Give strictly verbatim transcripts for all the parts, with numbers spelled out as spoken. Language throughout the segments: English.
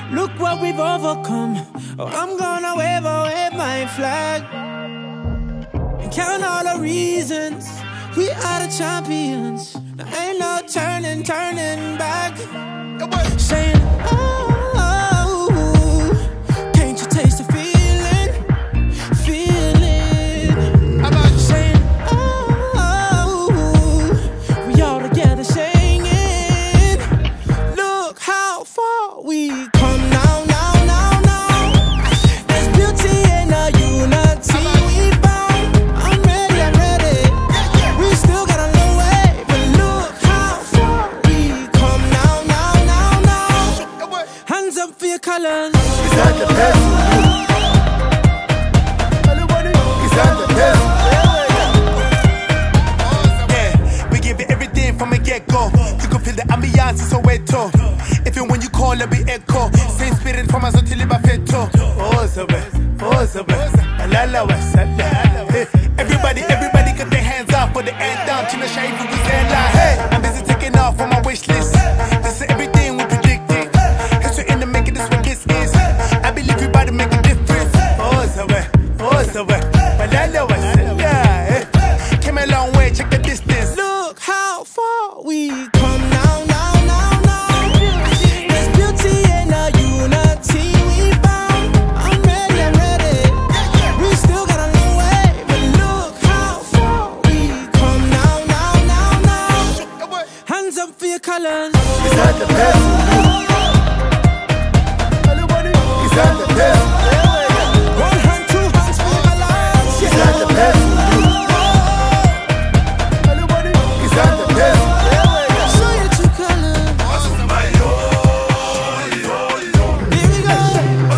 Look what we've overcome. Oh, I'm gonna wave away my flag and count all the reasons we are the champions. There ain't no turning, turning back. Saying, oh, can't you taste the feeling? Feeling. Saying, oh, we all together singing. Look how far we come now, now, now, now. There's beauty in the unity we found. I'm ready, I'm ready. We still got a long way, but look how far we come now, now, now, now. Hands up for your colors. Is that the best? Is that the best? Yeah, we give it everything from a get-go. You can feel the ambiance, it's so wet too. Even when you call, it be echo. Same spirit from us until it perfecto. Oh, so bad, oh, so bad. La la wa hey. Everybody, everybody got their hands up for the end down. China shine for the hey, I'm busy taking off on my wish list. This is everything we predicted. History in the making, this what this is. I believe we about to make a difference. Oh, so bad, oh, so bad. La la wa hey. Came a long way, check the distance. Look how far we come now, now, now, now. There's beauty in the unity we found. I'm ready, I'm ready. We still got a long way, but look how far we come now, now, now, now. Hands up for your colors. Is that the best? Is that the best? One hand, two hands for your colors. Is that the best? Is that the best? Show your true colors. Here we go.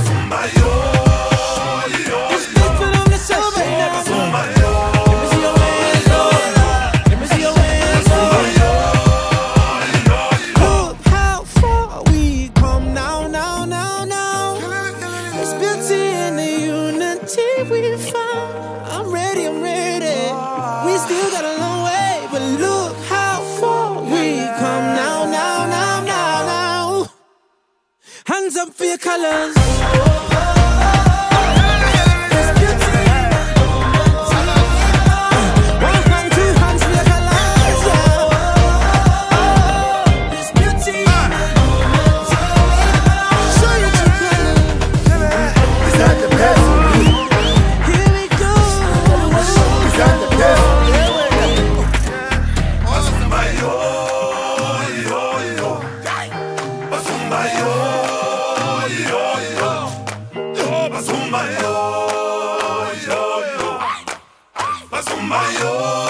It's different on the show right now. Let me see your hands up. Let me see your hands up. Look how far we come now, now, now, now. There's beauty in the unity we found. I'm ready, I'm ready. We still got a long way, but look how far we come now, now, now, now, now. Hands up for your colors. There's beauty in the unity. One hand, two hands for your colors. There's beauty in the unity. Show your true colors. Is that the best? Here we go. Is that the best? Basumba yo,